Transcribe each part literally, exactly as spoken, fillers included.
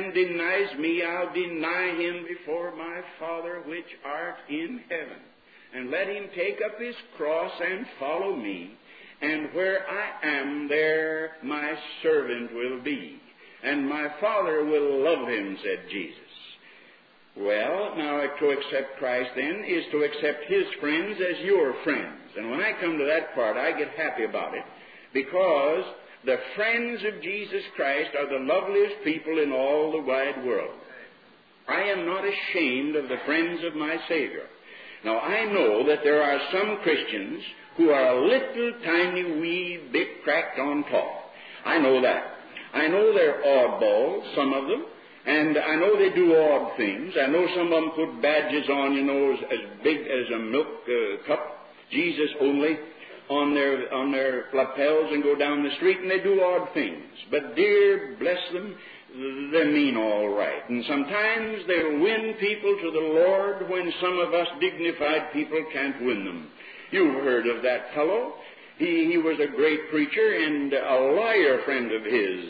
man denies me, I'll deny him before my Father which art in heaven. And let him take up his cross and follow me. And where I am, there my servant will be. And my Father will love him, said Jesus. Well, now to accept Christ then is to accept his friends as your friends. And when I come to that part, I get happy about it, because the friends of Jesus Christ are the loveliest people in all the wide world. I am not ashamed of the friends of my Savior. Now, I know that there are some Christians who are a little tiny wee bit cracked on top. I know that. I know they're oddballs, some of them, and I know they do odd things. I know some of them put badges on, you know, as, as big as a milk uh, cup, Jesus only, on their on their lapels and go down the street, and they do odd things. But dear, bless them, they mean all right. And sometimes they'll win people to the Lord when some of us dignified people can't win them. You've heard of that fellow. He, he was a great preacher, and a lawyer friend of his,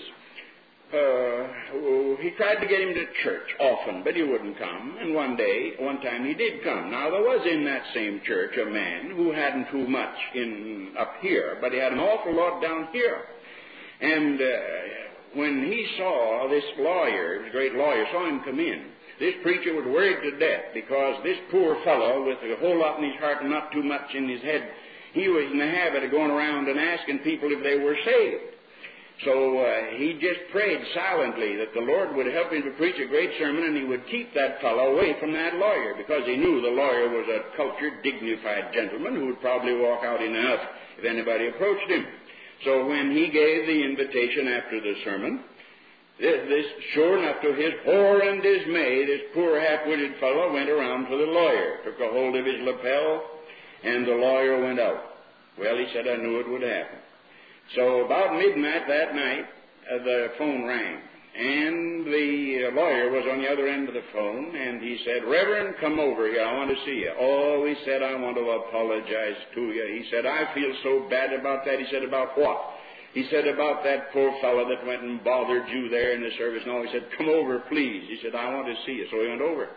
uh, he tried to get him to church often, but he wouldn't come. And one day, one time he did come. Now, there was in that same church a man who hadn't too much in up here, but he had an awful lot down here. And uh, when he saw this lawyer, this great lawyer, saw him come in, this preacher was worried to death, because this poor fellow with a whole lot in his heart and not too much in his head, he was in the habit of going around and asking people if they were saved. So uh, he just prayed silently that the Lord would help him to preach a great sermon, and he would keep that fellow away from that lawyer, because he knew the lawyer was a cultured, dignified gentleman who would probably walk out in a huff if anybody approached him. So when he gave the invitation after the sermon, this, this sure enough, to his horror and dismay, this poor half-witted fellow went around to the lawyer, took a hold of his lapel, and the lawyer went out. Well, he said, I knew it would happen. So about midnight that night, uh, the phone rang, and the uh, lawyer was on the other end of the phone, and he said, Reverend, come over here, I want to see you. Oh, he said, I want to apologize to you. He said, I feel so bad about that. He said, about what? He said, about that poor fellow that went and bothered you there in the service. No, he said, come over, please. He said, I want to see you. So he went over.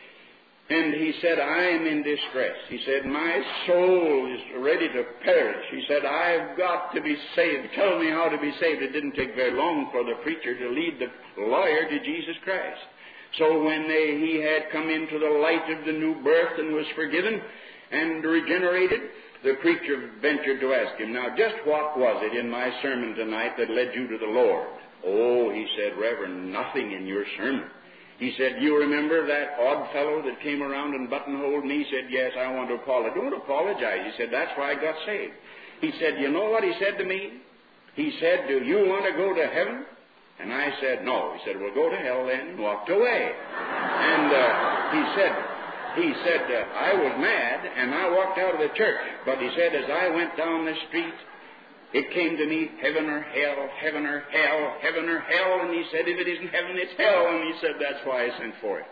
And he said, I am in distress. He said, my soul is ready to perish. He said, I've got to be saved. Tell me how to be saved. It didn't take very long for the preacher to lead the lawyer to Jesus Christ. So when they, he had come into the light of the new birth and was forgiven and regenerated, the preacher ventured to ask him, now just what was it in my sermon tonight that led you to the Lord? Oh, he said, Reverend, nothing in your sermon. He said, you remember that odd fellow that came around and buttonholed me? He said, yes, I want to apologize. Don't apologize. He said, that's why I got saved. He said, you know what he said to me? He said, do you want to go to heaven? And I said, no. He said, well, go to hell then, and walked away. And uh, he said, he said, uh, I was mad, and I walked out of the church. But he said, as I went down the street, it came to me, heaven or hell, heaven or hell, heaven or hell. And he said, if it isn't heaven, it's hell. And he said, that's why I sent for it.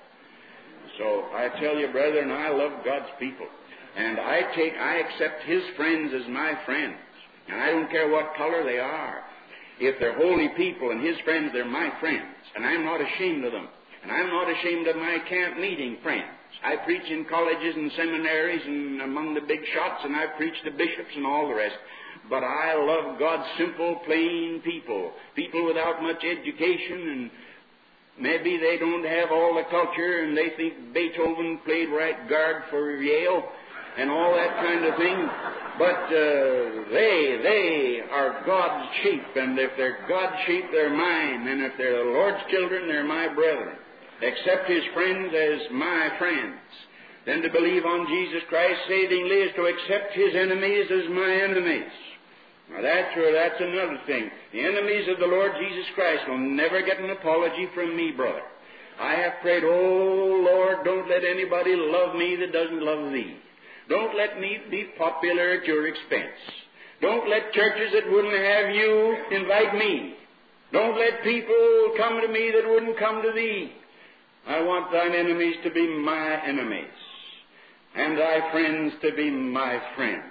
So I tell you, brethren, I love God's people. And I take, I accept his friends as my friends. And I don't care what color they are. If they're holy people and his friends, they're my friends. And I'm not ashamed of them. And I'm not ashamed of my camp meeting friends. I preach in colleges and seminaries and among the big shots, and I preach to bishops and all the rest. But I love God's simple, plain people, people without much education, and maybe they don't have all the culture, and they think Beethoven played right guard for Yale and all that kind of thing. But uh, they, they are God's sheep, and if they're God's sheep, they're mine, and if they're the Lord's children, they're my brethren. Accept his friends as my friends. Then to believe on Jesus Christ savingly is to accept his enemies as my enemies. Now that's, uh, that's another thing. The enemies of the Lord Jesus Christ will never get an apology from me, brother. I have prayed, oh Lord, don't let anybody love me that doesn't love thee. Don't let me be popular at your expense. Don't let churches that wouldn't have you invite me. Don't let people come to me that wouldn't come to thee. I want thine enemies to be my enemies, and thy friends to be my friends.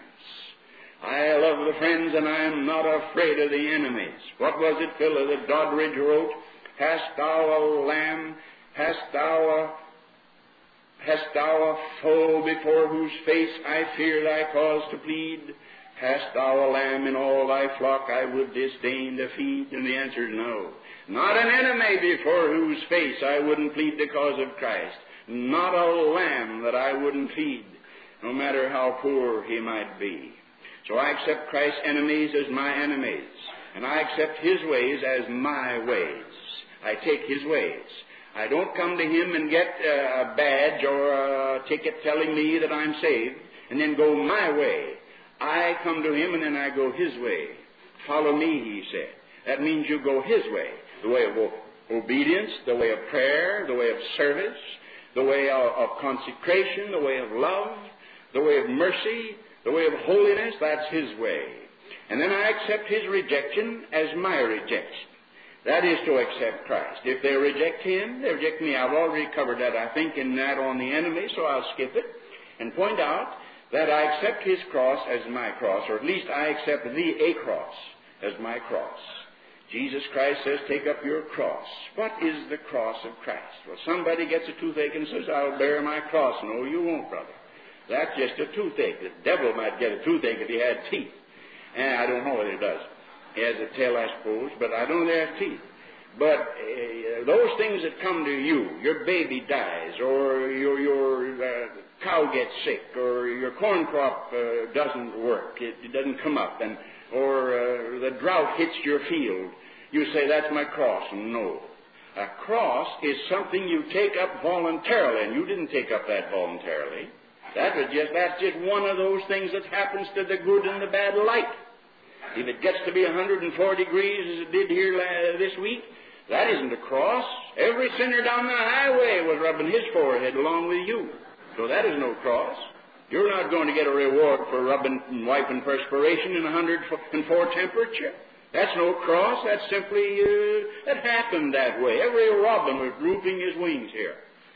I love the friends, and I am not afraid of the enemies. What was it, Philip, that Doddridge wrote? Hast thou a lamb? Hast thou a, hast thou a foe before whose face I fear thy cause to plead? Hast thou a lamb in all thy flock I would disdain to feed? And the answer is no. Not an enemy before whose face I wouldn't plead the cause of Christ. Not a lamb that I wouldn't feed, no matter how poor he might be. So I accept Christ's enemies as my enemies, and I accept his ways as my ways. I take his ways. I don't come to him and get a badge or a ticket telling me that I'm saved and then go my way. I come to him and then I go his way. Follow me, he said. That means you go his way. The way of obedience, the way of prayer, the way of service, the way of, of consecration, the way of love, the way of mercy, the way of holiness. That's his way. And then I accept his rejection as my rejection. That is to accept Christ. If they reject him, they reject me. I've already covered that, I think, in that on the enemy, so I'll skip it and point out that I accept his cross as my cross, or at least I accept the a cross as my cross. Jesus Christ says, take up your cross. What is the cross of Christ? Well, somebody gets a toothache and says, I'll bear my cross. No, you won't, brother. That's just a toothache. The devil might get a toothache if he had teeth. And I don't know what it does. He has a tail, I suppose, but I don't know they have teeth. But uh, those things that come to you, your baby dies, or your, your uh, cow gets sick, or your corn crop uh, doesn't work, it, it doesn't come up, and or uh, the drought hits your field, you say, that's my cross. No. A cross is something you take up voluntarily, and you didn't take up that voluntarily. That was just, that's just one of those things that happens to the good and the bad alike. If it gets to be one hundred four degrees, as it did here uh, this week, that isn't a cross. Every sinner down the highway was rubbing his forehead along with you. So that is no cross. You're not going to get a reward for rubbing and wiping perspiration in one hundred four temperature. That's no cross. That's simply, uh, that happened that way. Every robin was drooping his wings here.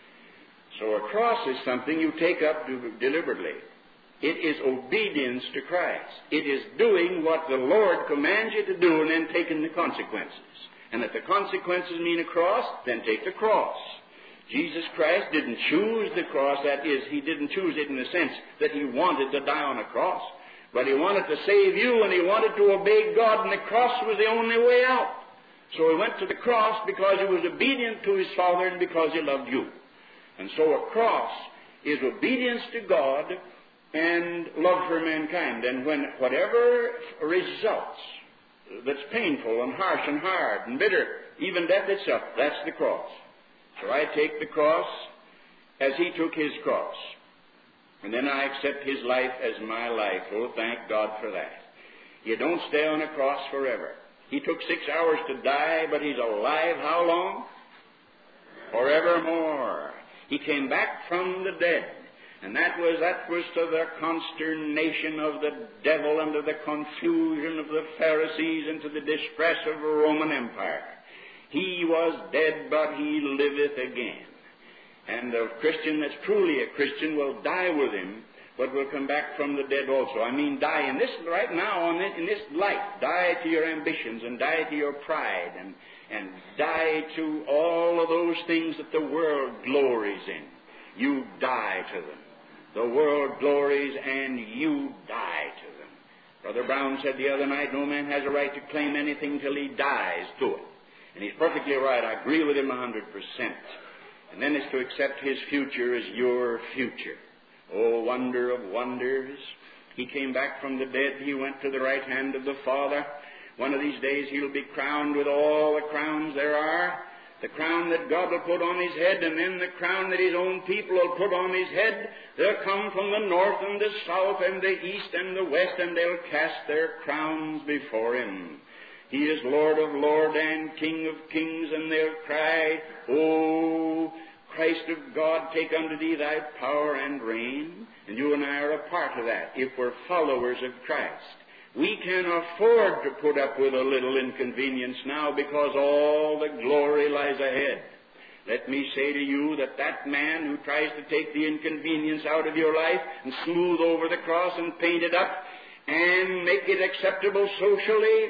So a cross is something you take up deliberately. It is obedience to Christ. It is doing what the Lord commands you to do and then taking the consequences. And if the consequences mean a cross, then take the cross. Jesus Christ didn't choose the cross. That is, he didn't choose it in the sense that he wanted to die on a cross. But he wanted to save you, and he wanted to obey God, and the cross was the only way out. So he went to the cross because he was obedient to his Father and because he loved you. And so a cross is obedience to God and love for mankind. And when whatever results that's painful and harsh and hard and bitter, even death itself, that's the cross. So I take the cross as he took his cross. And then I accept his life as my life. Oh, thank God for that. You don't stay on a cross forever. He took six hours to die, but he's alive how long? Forevermore. He came back from the dead. And that was that was to the consternation of the devil and to the confusion of the Pharisees and to the distress of the Roman Empire. He was dead, but he liveth again. And a Christian that's truly a Christian will die with him, but will come back from the dead also. I mean, die in this, right now, on this, in this life. Die to your ambitions and die to your pride and, and die to all of those things that the world glories in. You die to them. The world glories and you die to them. Brother Brown said the other night, no man has a right to claim anything till he dies to it. And he's perfectly right. I agree with him a hundred percent. And then it's to accept his future as your future. Oh, wonder of wonders. He came back from the dead. He went to the right hand of the Father. One of these days he'll be crowned with all the crowns there are. The crown that God will put on his head, and then the crown that his own people will put on his head. They'll come from the north and the south and the east and the west, and they'll cast their crowns before him. He is Lord of lords and King of kings, and they'll cry, O Christ of God, take unto thee thy power and reign. And you and I are a part of that if we're followers of Christ. We can afford to put up with a little inconvenience now because all the glory lies ahead. Let me say to you that that man who tries to take the inconvenience out of your life and smooth over the cross and paint it up and make it acceptable socially,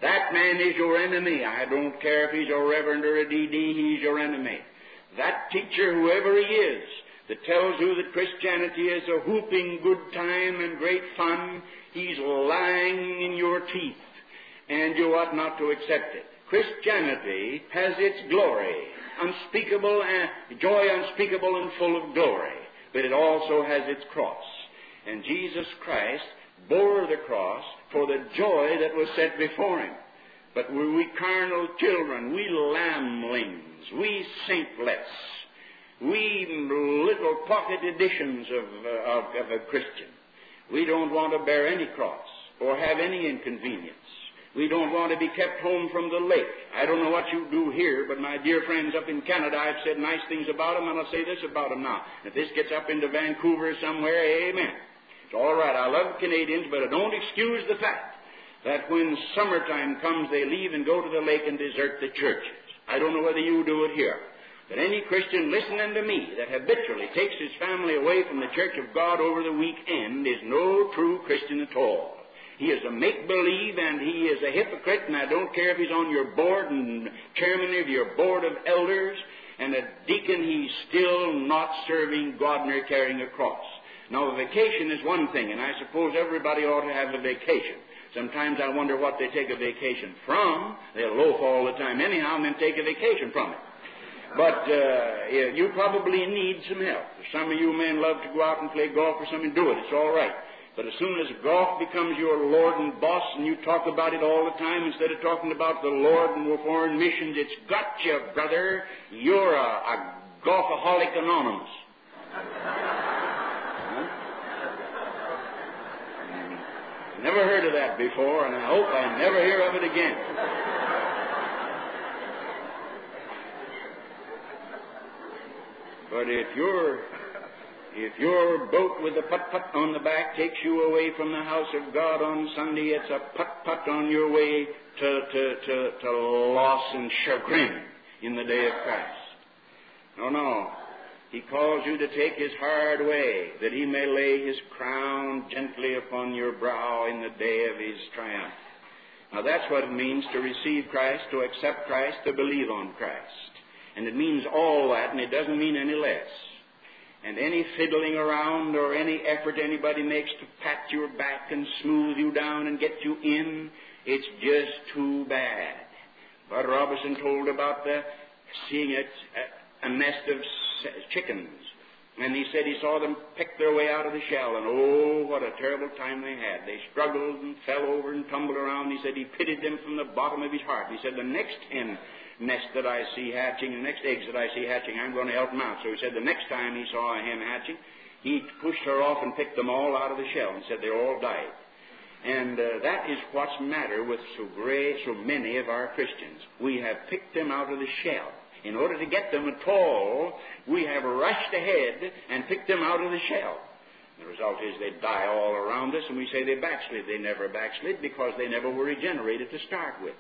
That man is your enemy. I don't care if he's a reverend or a D D, he's your enemy. That teacher, whoever he is, that tells you that Christianity is a whooping good time and great fun, he's lying in your teeth, and you ought not to accept it. Christianity has its glory, unspeakable and joy unspeakable and full of glory, but it also has its cross. And Jesus Christ bore the cross for the joy that was set before him. But were we carnal children, we lambling, we saintless, we little pocket editions of, uh, of, of a Christian. We don't want to bear any cross or have any inconvenience. We don't want to be kept home from the lake. I don't know what you do here, but my dear friends up in Canada, I've said nice things about them, and I'll say this about them now. If this gets up into Vancouver somewhere, amen. It's all right. I love Canadians, but it don't excuse the fact that when summertime comes, they leave and go to the lake and desert the churches. I don't know whether you do it here. But any Christian listening to me that habitually takes his family away from the church of God over the weekend is no true Christian at all. He is a make-believe, and he is a hypocrite, and I don't care if he's on your board and chairman of your board of elders and a deacon, he's still not serving God nor carrying a cross. Now, a vacation is one thing, and I suppose everybody ought to have a vacation. Sometimes I wonder what they take a vacation from. They'll loaf all the time anyhow and then take a vacation from it. But uh, you probably need some help. Some of you men love to go out and play golf or something, do it. It's all right. But as soon as golf becomes your Lord and boss and you talk about it all the time instead of talking about the Lord and foreign missions, it's got you, brother. You're a, a golfaholic anonymous. Huh? Never heard of that before, and I hope I never hear of it again. But if your if your boat with a putt-putt on the back takes you away from the house of God on Sunday, it's a putt-putt on your way to, to, to, to loss and chagrin in the day of Christ. No, no. He calls you to take his hard way, that he may lay his crown gently upon your brow in the day of his triumph. Now that's what it means to receive Christ, to accept Christ, to believe on Christ. And it means all that, and it doesn't mean any less. And any fiddling around or any effort anybody makes to pat your back and smooth you down and get you in, it's just too bad. Bud Robinson told about the seeing a, a nest of chickens, and he said he saw them pick their way out of the shell, and oh, what a terrible time they had. They struggled and fell over and tumbled around. He said he pitied them from the bottom of his heart. He said, the next hen nest that I see hatching, the next eggs that I see hatching, I'm going to help them out. So he said the next time he saw a hen hatching, he pushed her off and picked them all out of the shell, and said they all died. And uh, that is what's the matter with so great, so many of our Christians. We have picked them out of the shell. In order to get them at all, we have rushed ahead and picked them out of the shell. The result is they die all around us, and we say they backslid. They never backslid because they never were regenerated to start with.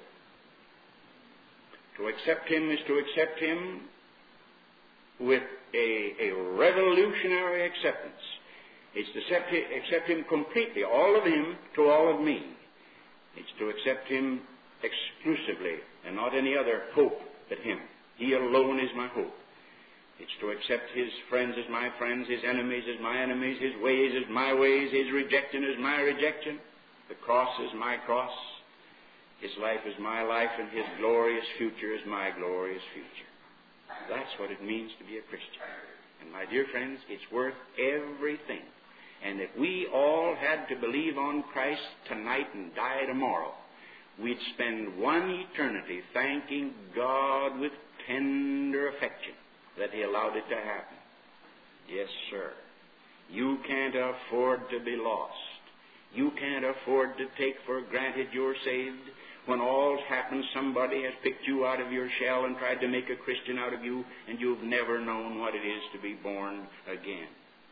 To accept him is to accept him with a, a revolutionary acceptance. It's to accept, accept him completely, all of him to all of me. It's to accept him exclusively and not any other hope but him. He alone is my hope. It's to accept his friends as my friends, his enemies as my enemies, his ways as my ways, his rejection as my rejection, the cross as my cross, his life is my life, and his glorious future is my glorious future. That's what it means to be a Christian. And my dear friends, it's worth everything. And if we all had to believe on Christ tonight and die tomorrow, we'd spend one eternity thanking God with tender affection that he allowed it to happen. Yes, sir. You can't afford to be lost. You can't afford to take for granted you're saved. When all's happened, somebody has picked you out of your shell and tried to make a Christian out of you, and you've never known what it is to be born again.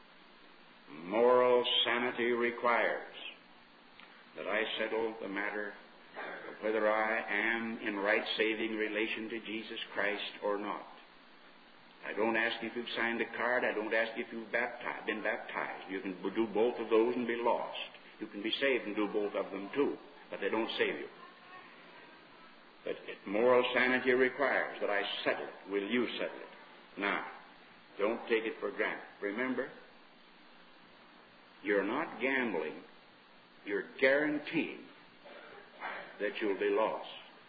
Moral sanity requires that I settle the matter of whether I am in right saving relation to Jesus Christ or not. I don't ask if you've signed a card. I don't ask if you've baptized, been baptized. You can do both of those and be lost. You can be saved and do both of them too, but they don't save you. But moral sanity requires that I settle it. Will you settle it? Now, don't take it for granted. Remember, you're not gambling. You're guaranteeing that you'll be lost.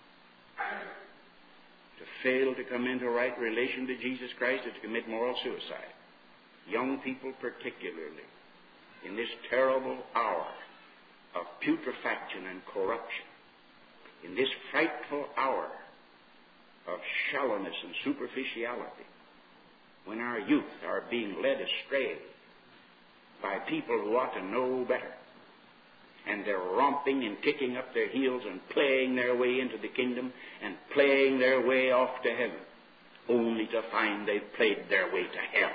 To fail to come into right relation to Jesus Christ is to commit moral suicide. Young people particularly, in this terrible hour of putrefaction and corruption, in this frightful hour of shallowness and superficiality, when our youth are being led astray by people who ought to know better, and they're romping and kicking up their heels and playing their way into the kingdom and playing their way off to heaven, only to find they've played their way to hell.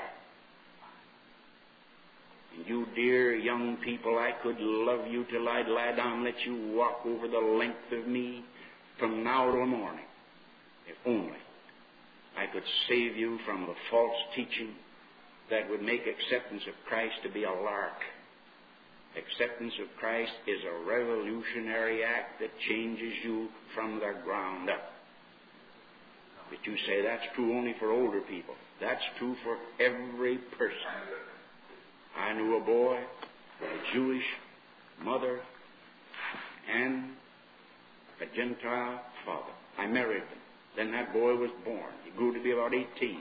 And you dear young people, I could love you till I'd lie down and let you walk over the length of me from now till morning, if only I could save you from the false teaching that would make acceptance of Christ to be a lark. Acceptance of Christ is a revolutionary act that changes you from the ground up. But you say that's true only for older people. That's true for every person. I knew a boy with a Jewish mother and a Gentile father. I married them. Then that boy was born. He grew to be about eighteen.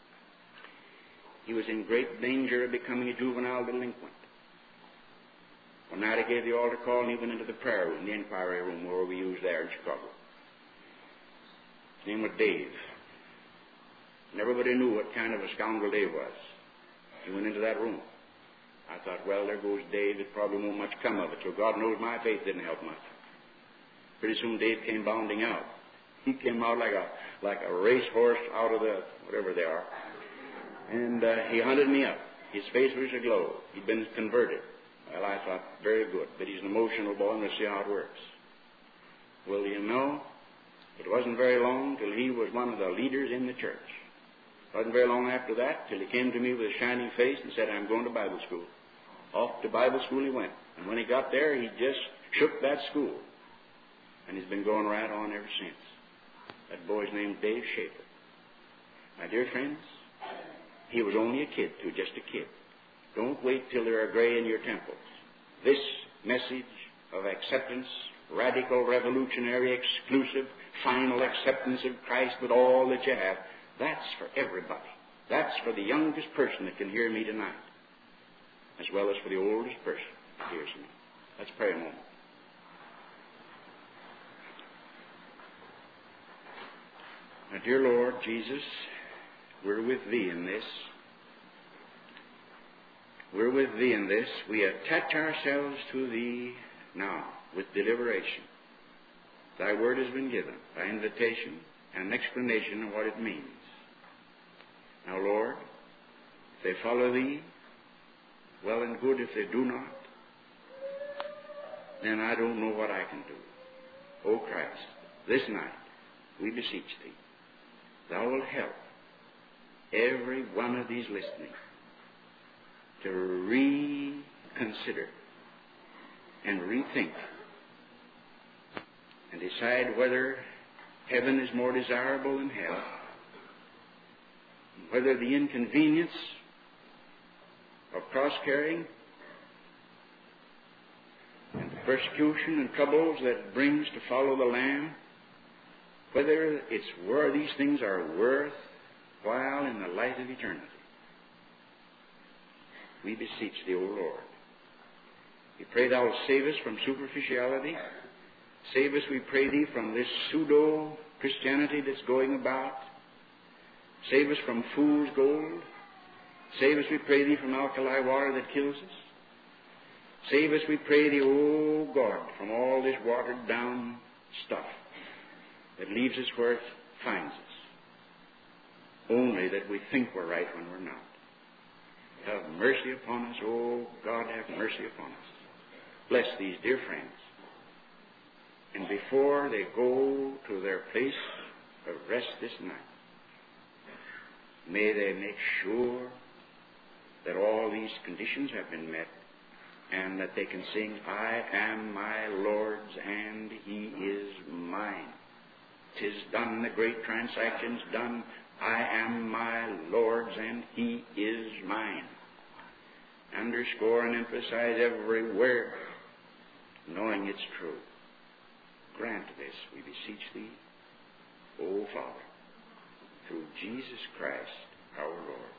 He was in great danger of becoming a juvenile delinquent. One night I gave the altar call and he went into the prayer room, the inquiry room where we used there in Chicago. His name was Dave. And everybody knew what kind of a scoundrel Dave was. He went into that room. I thought, well, there goes Dave. It probably won't much come of it. So God knows my faith didn't help much. Pretty soon Dave came bounding out. He came out like a like a racehorse out of the whatever they are. And uh, he hunted me up. His face was aglow. He'd been converted. Well, I thought, very good, but he's an emotional boy, and we'll see how it works. Well, you know, it wasn't very long till he was one of the leaders in the church. It wasn't very long after that till he came to me with a shining face and said, I'm going to Bible school. Off to Bible school he went. And when he got there, he just shook that school. And he's been going right on ever since. That boy's name's Dave Schaefer. My dear friends, he was only a kid, too, just a kid. Don't wait till there are gray in your temples. This message of acceptance, radical, revolutionary, exclusive, final acceptance of Christ with all that you have, that's for everybody. That's for the youngest person that can hear me tonight, as well as for the oldest person that hears me. Let's pray a moment. Now, dear Lord Jesus, we're with Thee in this. We're with Thee in this. We attach ourselves to Thee now with deliberation. Thy word has been given, Thy invitation, and an explanation of what it means. Now, Lord, if they follow Thee, well and good. If they do not, then I don't know what I can do. O Christ, this night we beseech Thee, Thou wilt help every one of these listening to reconsider and rethink and decide whether heaven is more desirable than hell, and whether the inconvenience of cross-carrying and the persecution and troubles that it brings to follow the Lamb, whether it's where these things are worthwhile in the light of eternity. We beseech Thee, O Lord. We pray Thou wilt save us from superficiality. Save us, we pray Thee, from this pseudo-Christianity that's going about. Save us from fool's gold. Save us, we pray Thee, from alkali water that kills us. Save us, we pray Thee, O God, from all this watered-down stuff that leaves us where it finds us. Only that we think we're right when we're not. Have mercy upon us, O God, have mercy upon us. Bless these dear friends. And before they go to their place of rest this night, may they make sure that all these conditions have been met and that they can sing, I am my Lord's and He is mine. 'Tis done, the great transaction's done. I am my Lord's and He is mine. Underscore and emphasize everywhere, knowing it's true. Grant this, we beseech Thee, O Father, through Jesus Christ our Lord.